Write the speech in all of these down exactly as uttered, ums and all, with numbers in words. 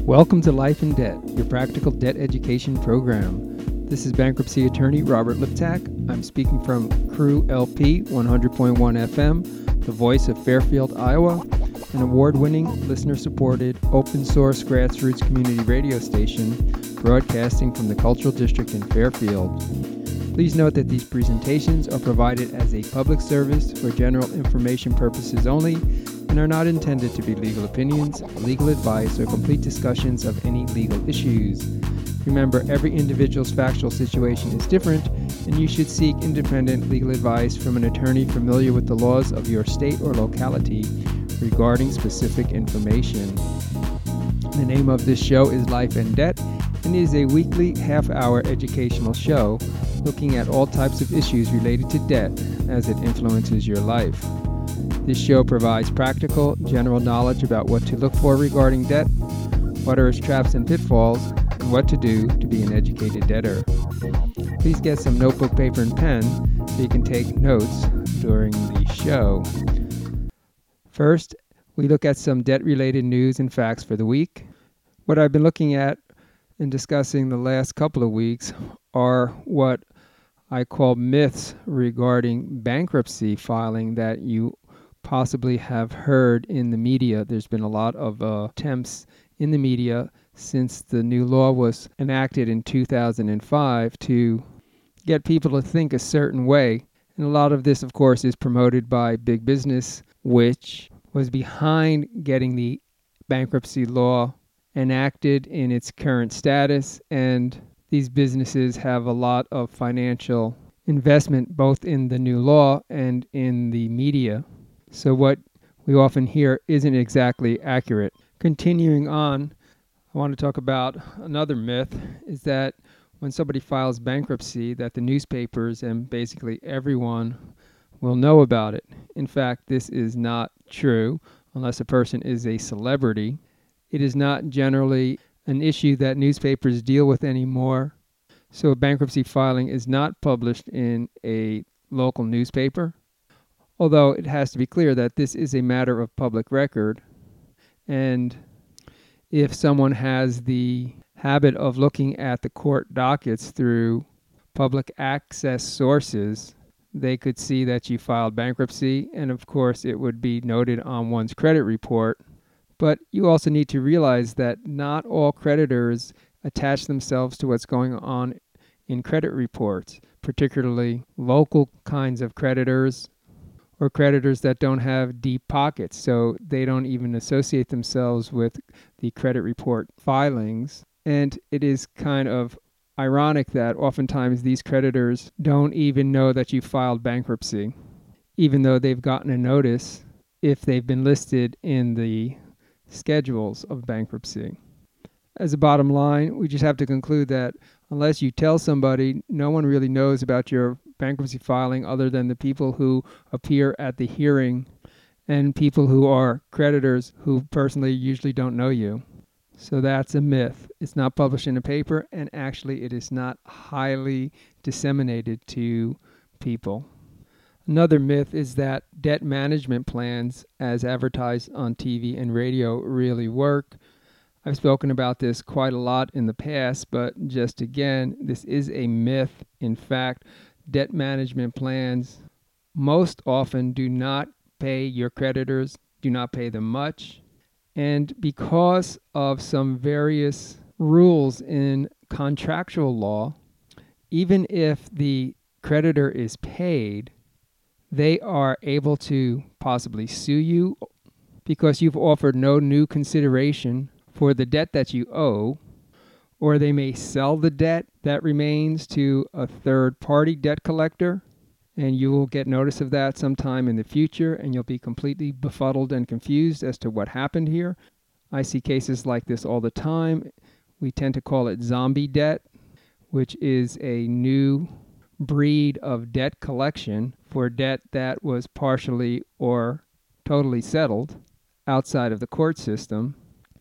Welcome to Life in Debt, your practical debt education program. This is bankruptcy attorney Robert Liptak. I'm speaking from Crew L P one hundred point one F M, the voice of Fairfield, Iowa, an award-winning, listener-supported, open-source grassroots community radio station broadcasting from the Cultural District in Fairfield. Please note that these presentations are provided as a public service for general information purposes only and are not intended to be legal opinions, legal advice, or complete discussions of any legal issues. Remember, every individual's factual situation is different, and you should seek independent legal advice from an attorney familiar with the laws of your state or locality regarding specific information. The name of this show is Life in Debt, and it is a weekly half-hour educational show looking at all types of issues related to debt as it influences your life. This show provides practical, general knowledge about what to look for regarding debt, what are its traps and pitfalls, and what to do to be an educated debtor. Please get some notebook, paper, and pen so you can take notes during the show. First, we look at some debt-related news and facts for the week. What I've been looking at and discussing the last couple of weeks are what I call myths regarding bankruptcy filing that you possibly have heard in the media. There's been a lot of uh, attempts in the media since the new law was enacted in two thousand five to get people to think a certain way. And a lot of this, of course, is promoted by big business, which was behind getting the bankruptcy law enacted in its current status. And these businesses have a lot of financial investment both in the new law and in the media. So what we often hear isn't exactly accurate. Continuing on, I want to talk about another myth, is that when somebody files bankruptcy, that the newspapers and basically everyone will know about it. In fact, this is not true unless a person is a celebrity. It is not generally an issue that newspapers deal with anymore. So a bankruptcy filing is not published in a local newspaper. Although it has to be clear that this is a matter of public record, and if someone has the habit of looking at the court dockets through public access sources, they could see that you filed bankruptcy, and of course it would be noted on one's credit report. But you also need to realize that not all creditors attach themselves to what's going on in credit reports, particularly local kinds of creditors, or creditors that don't have deep pockets, so they don't even associate themselves with the credit report filings. And it is kind of ironic that oftentimes these creditors don't even know that you filed bankruptcy, even though they've gotten a notice if they've been listed in the schedules of bankruptcy. As a bottom line, we just have to conclude that unless you tell somebody, no one really knows about your bankruptcy filing other than the people who appear at the hearing and people who are creditors who personally usually don't know you. So that's a myth. It's not published in a paper, and actually it is not highly disseminated to people. Another myth is that debt management plans, as advertised on T V and radio, really work. I've spoken about this quite a lot in the past, but just again, this is a myth. In fact, debt management plans most often do not pay your creditors, do not pay them much. And because of some various rules in contractual law, even if the creditor is paid, they are able to possibly sue you because you've offered no new consideration for the debt that you owe, or they may sell the debt that remains to a third-party debt collector, and you will get notice of that sometime in the future, and you'll be completely befuddled and confused as to what happened here. I see cases like this all the time. We tend to call it zombie debt, which is a new breed of debt collection for debt that was partially or totally settled outside of the court system.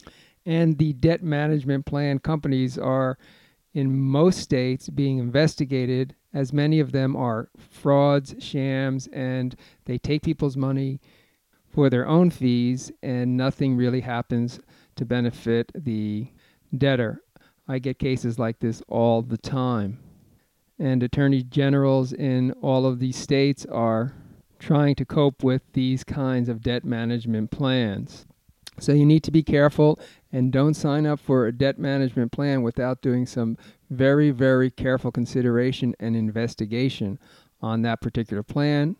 And the debt management plan companies are, in most states, being investigated, as many of them are frauds, shams, and they take people's money for their own fees, and nothing really happens to to benefit the debtor. I get cases like this all the time. And attorney generals in all of these states are trying to cope with these kinds of debt management plans. So you need to be careful and don't sign up for a debt management plan without doing some very, very careful consideration and investigation on that particular plan.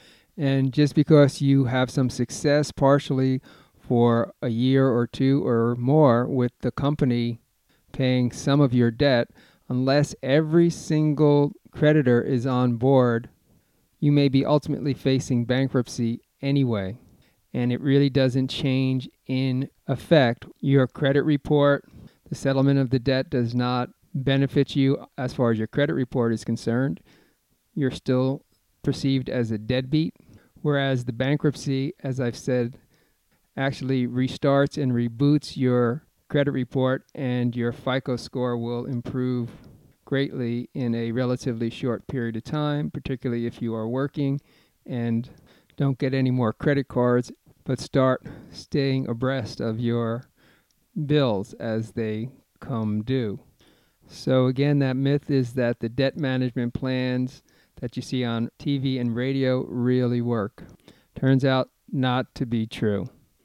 And just because you have some success partially for a year or two or more with the company paying some of your debt, unless every single creditor is on board, you may be ultimately facing bankruptcy anyway. And it really doesn't change in effect your credit report. The settlement of the debt does not benefit you as far as your credit report is concerned. You're still perceived as a deadbeat, whereas the bankruptcy, as I've said, actually restarts and reboots your credit report, and your FICO score will improve greatly in a relatively short period of time, particularly if you are working and don't get any more credit cards, but start staying abreast of your bills as they come due. So again, that myth is that the debt management plans that you see on T V and radio really work. Turns out not to be true.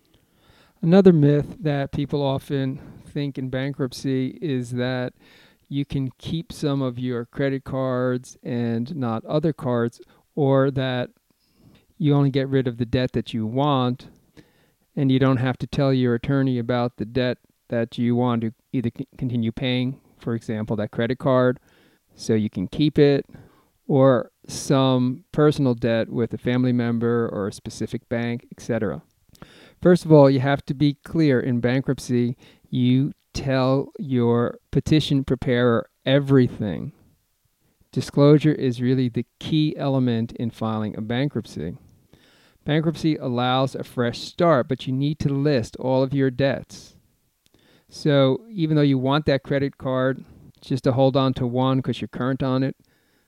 Another myth that people often think in bankruptcy is that you can keep some of your credit cards and not other cards, or that you only get rid of the debt that you want, and you don't have to tell your attorney about the debt that you want to either c- continue paying, for example, that credit card, so you can keep it, or some personal debt with a family member or a specific bank, et cetera. First of all, you have to be clear in bankruptcy. You tell your petition preparer everything. Disclosure is really the key element in filing a bankruptcy. Bankruptcy allows a fresh start, but you need to list all of your debts. So even though you want that credit card just to hold on to one because you're current on it,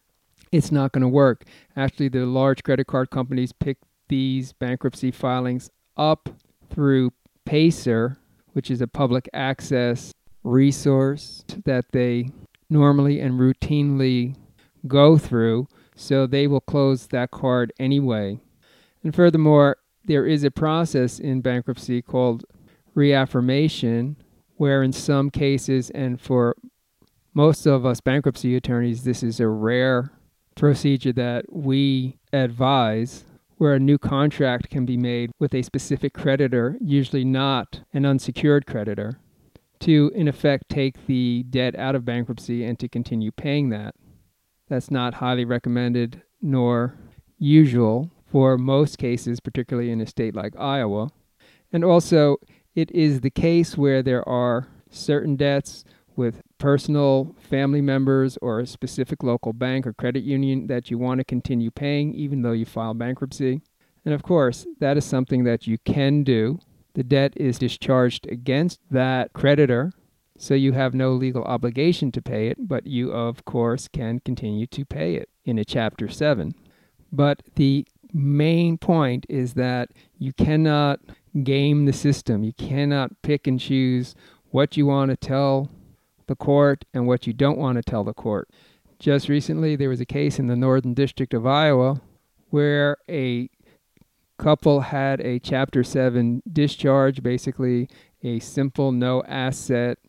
it's not going to work. Actually, the large credit card companies pick these bankruptcy filings up through Pacer, which is a public access resource that they normally and routinely go through, so they will close that card anyway. And furthermore, there is a process in bankruptcy called reaffirmation, where in some cases, and for most of us bankruptcy attorneys, this is a rare procedure that we advise, where a new contract can be made with a specific creditor, usually not an unsecured creditor, to in effect take the debt out of bankruptcy and to continue paying that. That's not highly recommended nor usual for most cases, particularly in a state like Iowa. And also, it is the case where there are certain debts with personal family members or a specific local bank or credit union that you want to continue paying even though you file bankruptcy. And of course, that is something that you can do. The debt is discharged against that creditor, so you have no legal obligation to pay it, but you, of course, can continue to pay it in a Chapter seven. But the main point is that you cannot game the system. You cannot pick and choose what you want to tell the court and what you don't want to tell the court. Just recently, there was a case in the Northern District of Iowa where a couple had a Chapter seven discharge, basically a simple no asset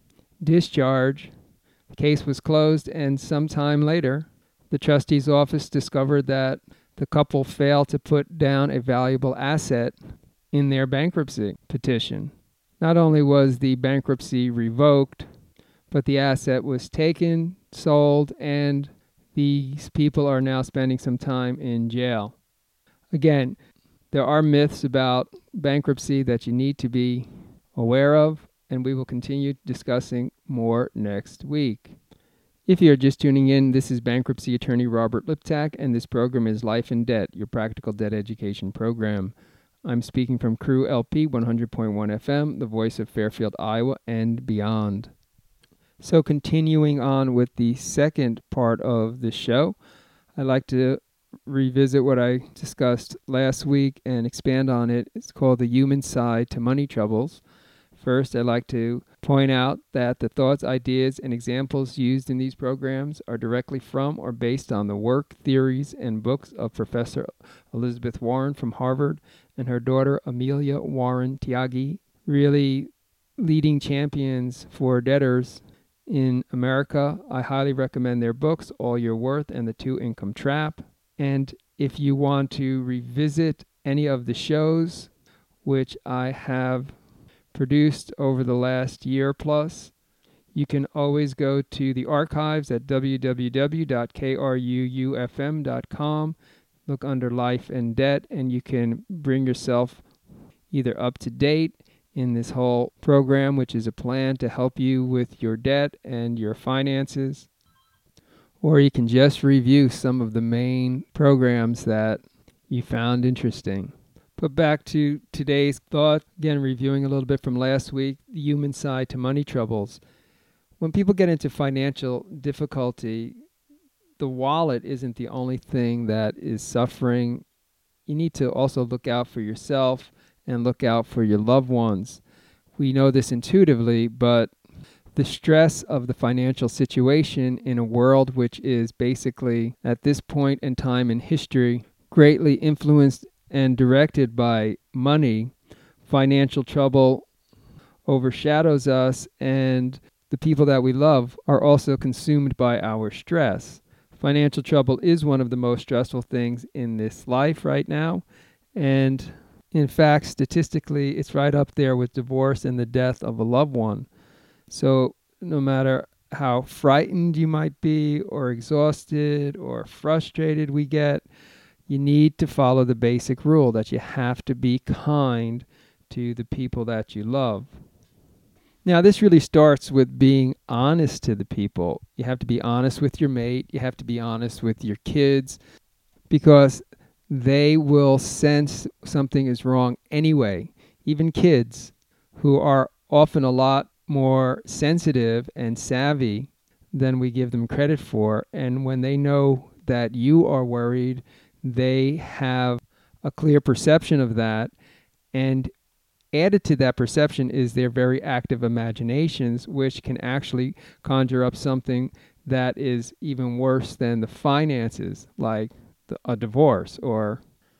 discharge. The case was closed, and sometime later, the trustee's office discovered that the couple failed to put down a valuable asset in their bankruptcy petition. Not only was the bankruptcy revoked, but the asset was taken, sold, and these people are now spending some time in jail. Again, there are myths about bankruptcy that you need to be aware of, and we will continue discussing more next week. If you're just tuning in, this is bankruptcy attorney Robert Liptak, and this program is Life in Debt, your practical debt education program. I'm speaking from Crew L P one hundred point one F M, the voice of Fairfield, Iowa, and beyond. So continuing on with the second part of the show, I'd like to revisit what I discussed last week and expand on it. It's called The Human Side to Money Troubles, First, I'd like to point out that the thoughts, ideas, and examples used in these programs are directly from or based on the work, theories, and books of Professor Elizabeth Warren from Harvard and her daughter Amelia Warren Tyagi, really leading champions for debtors in America. I highly recommend their books, All Your Worth and The Two-Income Trap. And if you want to revisit any of the shows which I have produced over the last year plus, you can always go to the archives at w w w dot k r u u f m dot com, look under Life and Debt, and you can bring yourself either up to date in this whole program, which is a plan to help you with your debt and your finances, or you can just review some of the main programs that you found interesting. But back to today's thought, again, reviewing a little bit from last week, the human side to money troubles. When people get into financial difficulty, the wallet isn't the only thing that is suffering. You need to also look out for yourself and look out for your loved ones. We know this intuitively, but the stress of the financial situation in a world which is basically, at this point in time in history, greatly influenced and directed by money, financial trouble overshadows us, and the people that we love are also consumed by our stress. Financial trouble is one of the most stressful things in this life right now, and in fact, statistically, it's right up there with divorce and the death of a loved one. So no matter how frightened you might be or exhausted or frustrated we get, you need to follow the basic rule that you have to be kind to the people that you love. Now, this really starts with being honest to the people. You have to be honest with your mate. You have to be honest with your kids, because they will sense something is wrong anyway. Even kids, who are often a lot more sensitive and savvy than we give them credit for, and when they know that you are worried, they have a clear perception of that, and added to that perception is their very active imaginations, which can actually conjure up something that is even worse than the finances, like the, a divorce or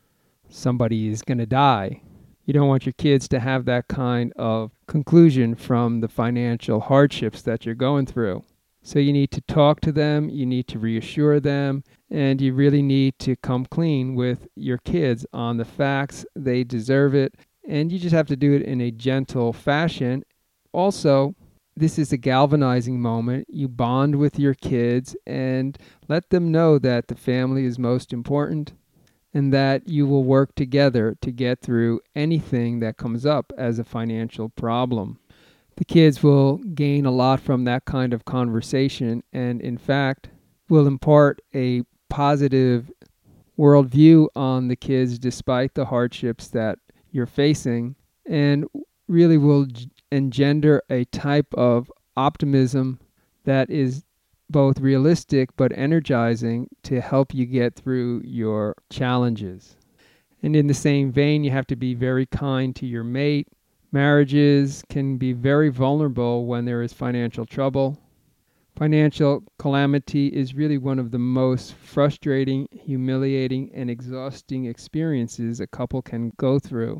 somebody is going to die. You don't want your kids to have that kind of conclusion from the financial hardships that you're going through. So you need to talk to them, you need to reassure them, and you really need to come clean with your kids on the facts. They deserve it, and you just have to do it in a gentle fashion. Also, this is a galvanizing moment. You bond with your kids and let them know that the family is most important and that you will work together to get through anything that comes up as a financial problem. The kids will gain a lot from that kind of conversation, and in fact will impart a positive worldview on the kids despite the hardships that you're facing, and really will g- engender a type of optimism that is both realistic but energizing to help you get through your challenges. And in the same vein, you have to be very kind to your mate. Marriages can be very vulnerable when there is financial trouble. Financial calamity is really one of the most frustrating, humiliating, and exhausting experiences a couple can go through.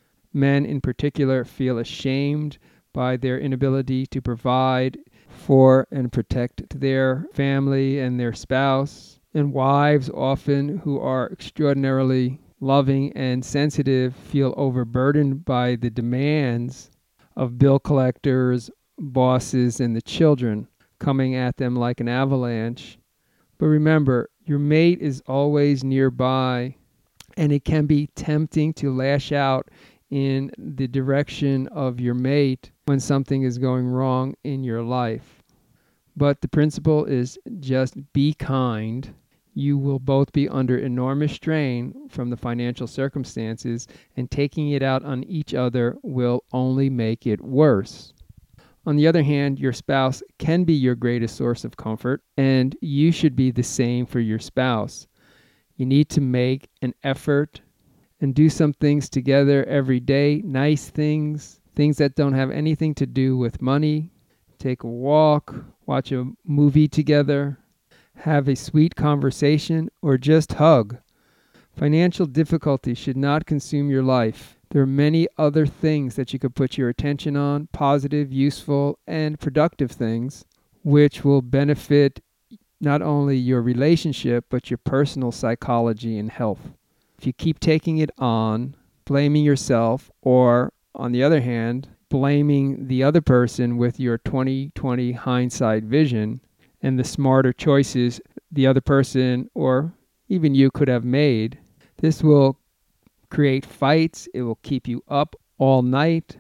Men in particular feel ashamed by their inability to provide for and protect their family and their spouse. And wives often, who are extraordinarily loving and sensitive, feel overburdened by the demands of bill collectors, bosses, and the children coming at them like an avalanche. But remember, your mate is always nearby, and it can be tempting to lash out in the direction of your mate when something is going wrong in your life. But the principle is just be kind. You will both be under enormous strain from the financial circumstances, and taking it out on each other will only make it worse. On the other hand, your spouse can be your greatest source of comfort, and you should be the same for your spouse. You need to make an effort and do some things together every day, nice things, things that don't have anything to do with money. Take a walk, watch a movie together, have a sweet conversation, or just hug. Financial difficulty should not consume your life. There are many other things that you could put your attention on, positive, useful, and productive things, which will benefit not only your relationship, but your personal psychology and health. If you keep taking it on, blaming yourself, or, on the other hand, blaming the other person with your twenty twenty hindsight vision and the smarter choices the other person or even you could have made, this will create fights. It will keep you up all night,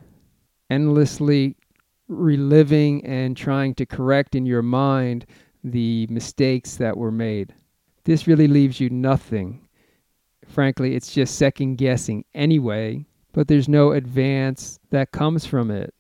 endlessly reliving and trying to correct in your mind the mistakes that were made. This really leaves you nothing. Frankly, it's just second guessing anyway, but there's no advance that comes from it.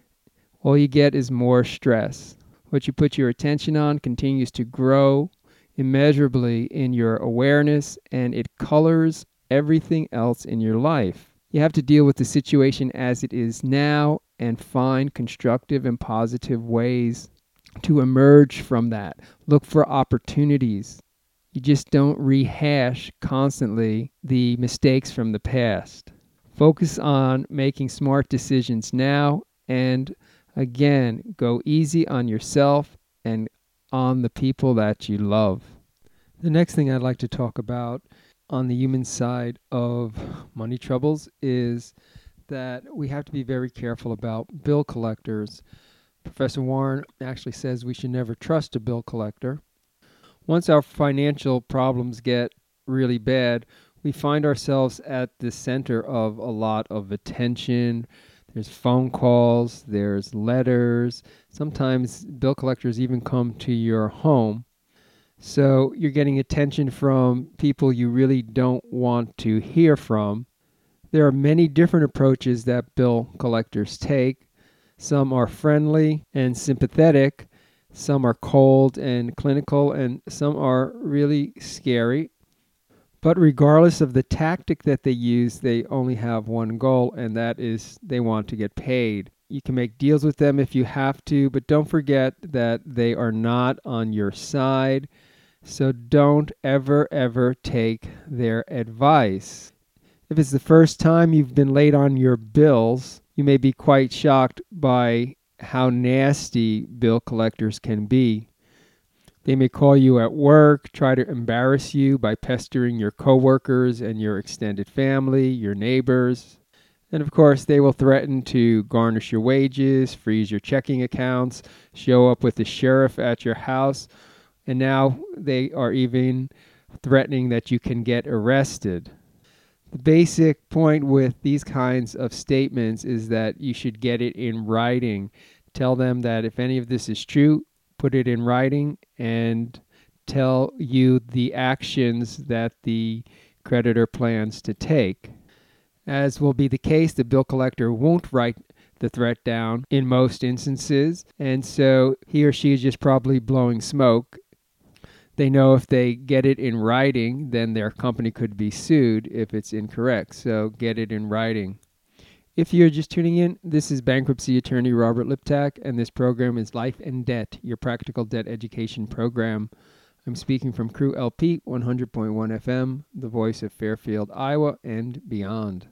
All you get is more stress. What you put your attention on continues to grow immeasurably in your awareness, and it colors everything else in your life. You have to deal with the situation as it is now and find constructive and positive ways to emerge from that. Look for opportunities. You just don't rehash constantly the mistakes from the past. Focus on making smart decisions now, and again, go easy on yourself and on the people that you love. The next thing I'd like to talk about on the human side of money troubles is that we have to be very careful about bill collectors. Professor Warren actually says we should never trust a bill collector. Once our financial problems get really bad, we find ourselves at the center of a lot of attention. There's phone calls, there's letters. Sometimes bill collectors even come to your home. So you're getting attention from people you really don't want to hear from. There are many different approaches that bill collectors take. Some are friendly and sympathetic. Some are cold and clinical, and some are really scary. But regardless of the tactic that they use, they only have one goal, and that is they want to get paid. You can make deals with them if you have to, but don't forget that they are not on your side. So don't ever, ever take their advice. If it's the first time you've been late on your bills, you may be quite shocked by how nasty bill collectors can be. They may call you at work, try to embarrass you by pestering your coworkers and your extended family, your neighbors. And of course, they will threaten to garnish your wages, freeze your checking accounts, show up with the sheriff at your house, and now they are even threatening that you can get arrested. The basic point with these kinds of statements is that you should get it in writing. Tell them that if any of this is true, put it in writing and tell you the actions that the creditor plans to take. As will be the case, the bill collector won't write the threat down in most instances, and so he or she is just probably blowing smoke. They know if they get it in writing, then their company could be sued if it's incorrect, so get it in writing. If you're just tuning in, this is bankruptcy attorney Robert Liptak, and this program is Life and Debt, your practical debt education program. I'm speaking from Crew L P one hundred point one F M, the voice of Fairfield, Iowa, and beyond.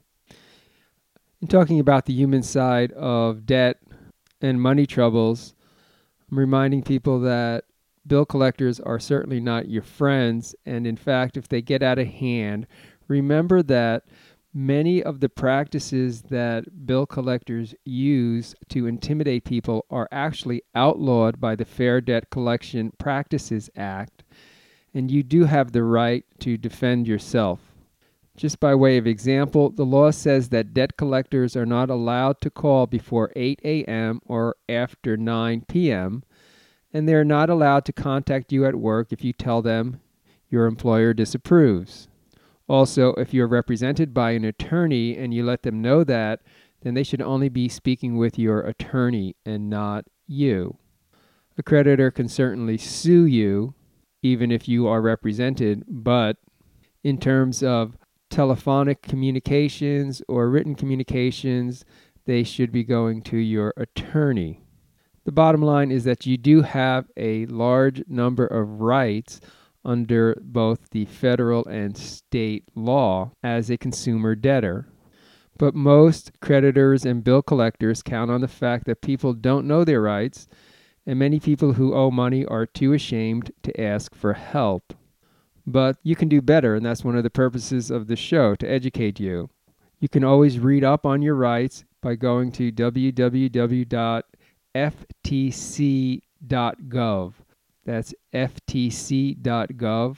In talking about the human side of debt and money troubles, I'm reminding people that bill collectors are certainly not your friends, and in fact, if they get out of hand, remember that many of the practices that bill collectors use to intimidate people are actually outlawed by the Fair Debt Collection Practices Act, and you do have the right to defend yourself. Just by way of example, the law says that debt collectors are not allowed to call before eight a.m. or after nine p.m., and they're not allowed to contact you at work if you tell them your employer disapproves. Also, if you're represented by an attorney and you let them know that, then they should only be speaking with your attorney and not you. A creditor can certainly sue you, even if you are represented, but in terms of telephonic communications or written communications, they should be going to your attorney. The bottom line is that you do have a large number of rights under both the federal and state law as a consumer debtor. But most creditors and bill collectors count on the fact that people don't know their rights, and many people who owe money are too ashamed to ask for help. But you can do better, and that's one of the purposes of the show, to educate you. You can always read up on your rights by going to w w w dot f t c dot gov. That's f t c dot gov.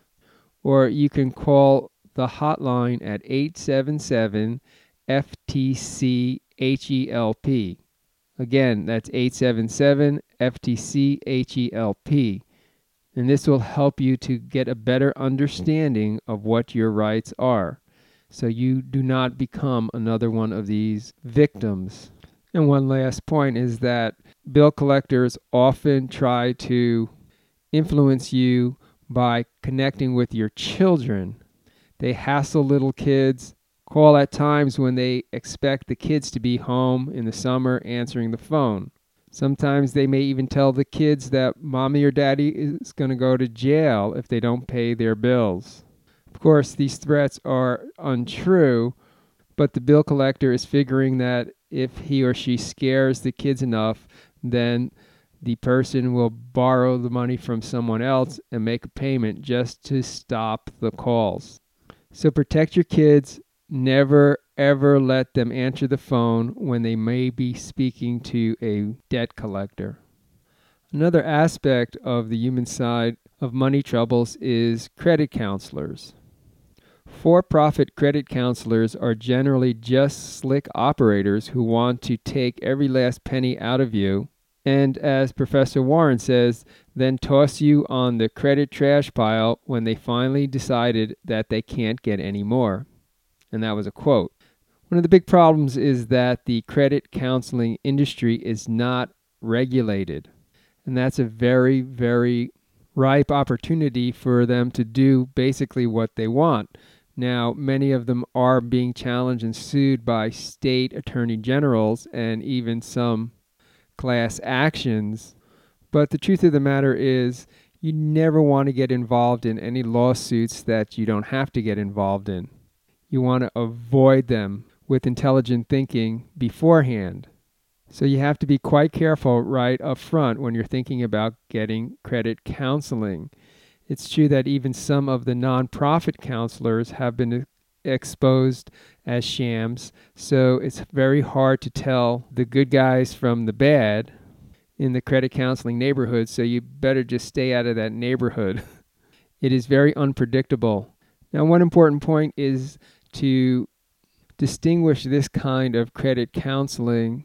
Or you can call the hotline at eight seven seven F T C H E L P. Again, that's eight seven seven F T C H E L P. And this will help you to get a better understanding of what your rights are, so you do not become another one of these victims. And one last point is that bill collectors often try to influence you by connecting with your children. They hassle little kids, call at times when they expect the kids to be home in the summer answering the phone. Sometimes they may even tell the kids that mommy or daddy is going to go to jail if they don't pay their bills. Of course, these threats are untrue, but the bill collector is figuring that if he or she scares the kids enough, then the person will borrow the money from someone else and make a payment just to stop the calls. So protect your kids. Never, ever let them answer the phone when they may be speaking to a debt collector. Another aspect of the human side of money troubles is credit counselors. For-profit credit counselors are generally just slick operators who want to take every last penny out of you, and as Professor Warren says, then toss you on the credit trash pile when they finally decided that they can't get any more. And that was a quote. One of the big problems is that the credit counseling industry is not regulated. And that's a very, very ripe opportunity for them to do basically what they want. Now, many of them are being challenged and sued by state attorney generals and even some class actions. But the truth of the matter is, you never want to get involved in any lawsuits that you don't have to get involved in. You want to avoid them with intelligent thinking beforehand. So you have to be quite careful right up front when you're thinking about getting credit counseling. It's true that even some of the nonprofit counselors have been exposed as shams, so it's very hard to tell the good guys from the bad in the credit counseling neighborhood, so you better just stay out of that neighborhood. It is very unpredictable. Now, one important point is to distinguish this kind of credit counseling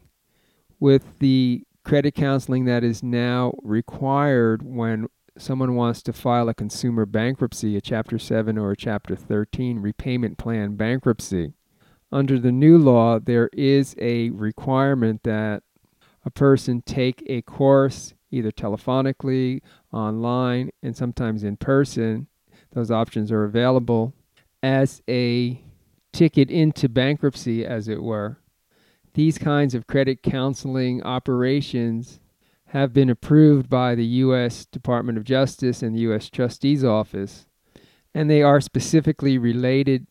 with the credit counseling that is now required when someone wants to file a consumer bankruptcy, a Chapter seven or a Chapter thirteen repayment plan bankruptcy. Under the new law, there is a requirement that a person take a course either telephonically, online, and sometimes in person. Those options are available as a ticket into bankruptcy, as it were. These kinds of credit counseling operations have been approved by the U S Department of Justice and the U S Trustee's Office, and they are specifically related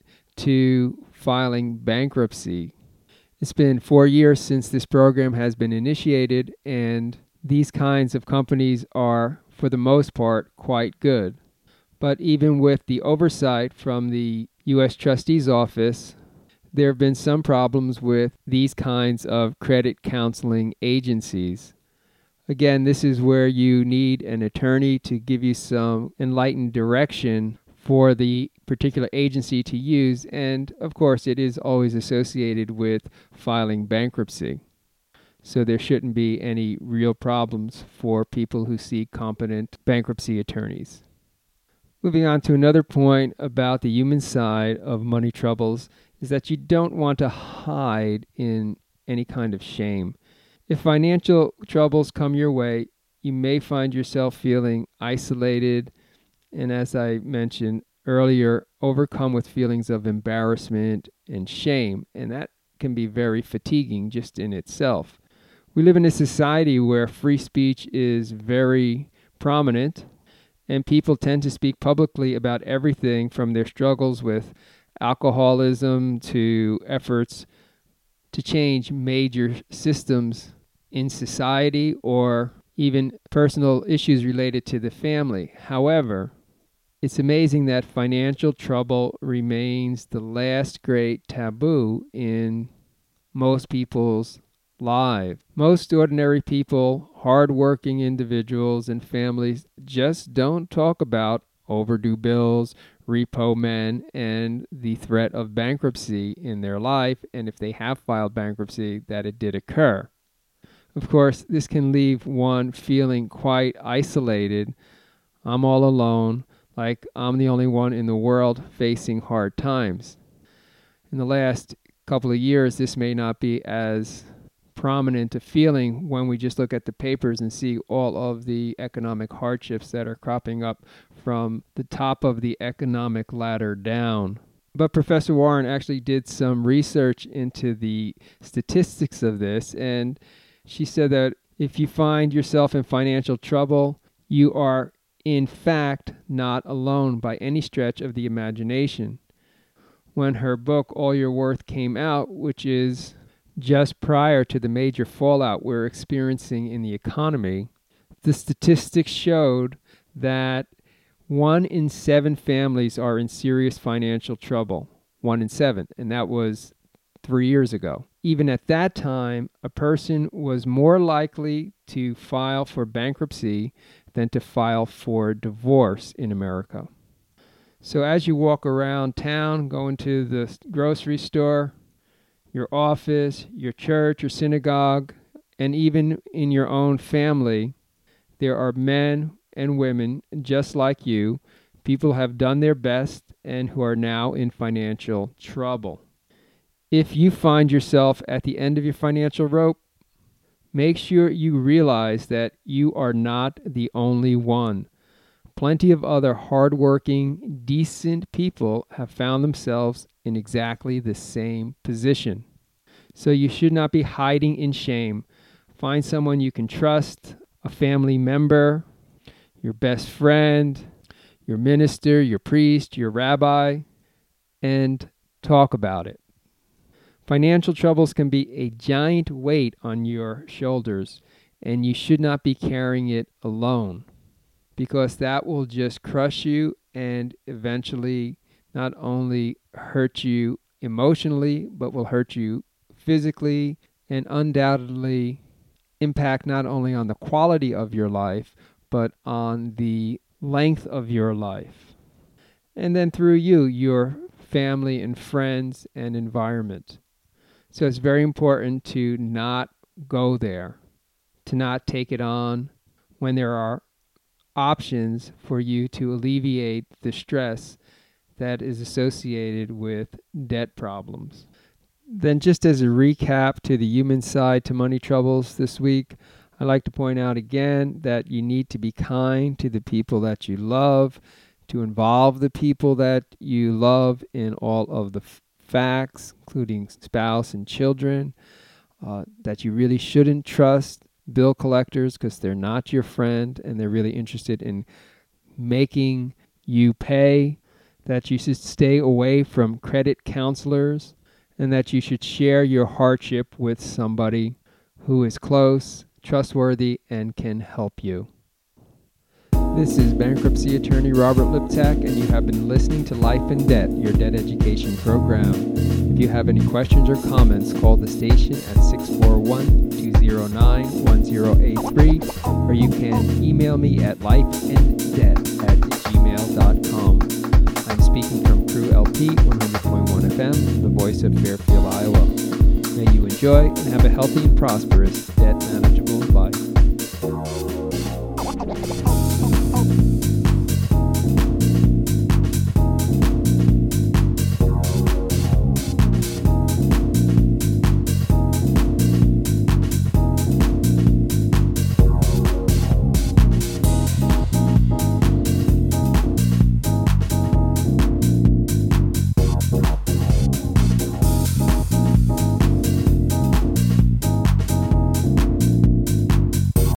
to filing bankruptcy. It's been four years since this program has been initiated, and these kinds of companies are, for the most part, quite good. But even with the oversight from the U S Trustee's Office, there have been some problems with these kinds of credit counseling agencies. Again, this is where you need an attorney to give you some enlightened direction for the particular agency to use, and of course it is always associated with filing bankruptcy. So there shouldn't be any real problems for people who seek competent bankruptcy attorneys. Moving on to another point about the human side of money troubles is that you don't want to hide in any kind of shame. If financial troubles come your way, you may find yourself feeling isolated and, as I mentioned earlier, overcome with feelings of embarrassment and shame. And that can be very fatiguing just in itself. We live in a society where free speech is very prominent, and people tend to speak publicly about everything from their struggles with alcoholism to efforts to change major systems in society or even personal issues related to the family. However, it's amazing that financial trouble remains the last great taboo in most people's lives. Most ordinary people, hardworking individuals and families just don't talk about overdue bills, repo men, and the threat of bankruptcy in their life, and if they have filed bankruptcy, that it did occur. Of course, this can leave one feeling quite isolated. I'm all alone, like I'm the only one in the world facing hard times. In the last couple of years, this may not be as prominent a feeling when we just look at the papers and see all of the economic hardships that are cropping up from the top of the economic ladder down. But Professor Warren actually did some research into the statistics of this, and she said that if you find yourself in financial trouble, you are in fact not alone by any stretch of the imagination. When her book, All Your Worth, came out, which is just prior to the major fallout we're experiencing in the economy, the statistics showed that one in seven families are in serious financial trouble. One in seven, and that was three years ago. Even at that time, a person was more likely to file for bankruptcy than to file for divorce in America. So as you walk around town, go into the grocery store, your office, your church, your synagogue, and even in your own family, there are men and women just like you, people who have done their best and who are now in financial trouble. If you find yourself at the end of your financial rope, make sure you realize that you are not the only one. Plenty of other hardworking, decent people have found themselves in exactly the same position. So you should not be hiding in shame. Find someone you can trust, a family member, your best friend, your minister, your priest, your rabbi, and talk about it. Financial troubles can be a giant weight on your shoulders, and you should not be carrying it alone, because that will just crush you and eventually not only hurt you emotionally, but will hurt you physically and undoubtedly impact not only on the quality of your life, but on the length of your life. And then through you, your family and friends and environment. So it's very important to not go there, to not take it on when there are options for you to alleviate the stress that is associated with debt problems. Then just as a recap to the human side to money troubles this week, I'd like to point out again that you need to be kind to the people that you love, to involve the people that you love in all of the f- facts, including spouse and children, uh, that you really shouldn't trust bill collectors because they're not your friend and they're really interested in making you pay, that you should stay away from credit counselors, and that you should share your hardship with somebody who is close, trustworthy, and can help you. This is bankruptcy attorney Robert Liptak, and you have been listening to Life in Debt, your debt education program. If you have any questions or comments, call the station at six four one, two zero nine, one zero eight three, or you can email me at lifeanddebt at gmail dot com. I'm speaking from Crew L P one hundred point one F M, the voice of Fairfield, Iowa. May you enjoy and have a healthy and prosperous debt management.